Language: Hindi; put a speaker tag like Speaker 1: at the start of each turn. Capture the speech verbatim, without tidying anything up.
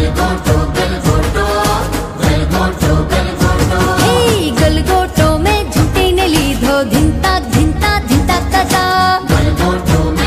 Speaker 1: गलगोटो गलगोटो गलगोटो गलगोटो
Speaker 2: हे गलगोटो में झूठी ने लीधो धिंता धिंता धिंता कता
Speaker 1: गलगोटो